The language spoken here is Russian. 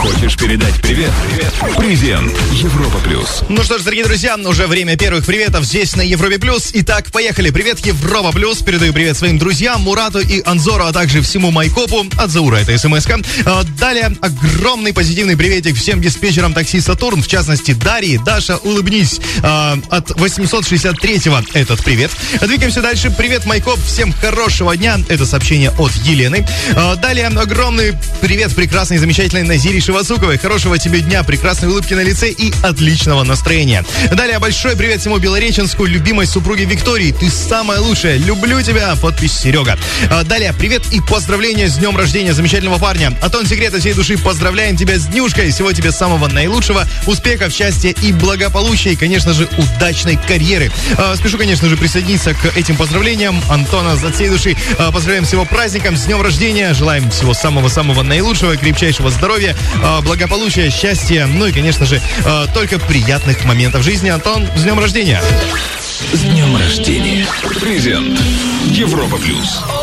Хочешь передать привет? Презент Европа Плюс. Ну что ж, дорогие друзья, уже время первых приветов здесь на Европе Плюс. Итак, поехали. Привет, Европа Плюс. Передаю привет своим друзьям Мурату и Анзору, а также всему Майкопу. От Заура это смс-ка. Далее огромный позитивный приветик всем диспетчерам такси «Сатурн», в частности Дарьи. Даша, улыбнись. От 863-го этот привет. Двигаемся дальше. Привет, Майкоп. Всем хорошего дня. Это сообщение от Елены. Далее огромный привет прекрасной, замечательной Назире Шивасуковой. Хорошего тебе дня, прекрасной улыбки на лице и отличного настроения. Далее большой привет всему Белореченску, любимой супруге Виктории. Ты самая лучшая. Люблю тебя. Подпись Серега. Далее привет и поздравления с днем рождения замечательного парня. Антон Секрет, от всей души поздравляем тебя с днюшкой. Всего тебе самого наилучшего. Успехов, счастья и благополучия. И, конечно же, удачной карьеры. Спешу, конечно же, присоединиться к этим поздравлениям. Антона от всей души поздравляем с его праздником, с днем рождения. Желаем всего самого-самого наилучшего, крепчайшего здоровья, благополучия, счастья. Ну и, конечно же, только приятных моментов в жизни. Антон, с днем рождения! С днем рождения. Презент Европа Плюс.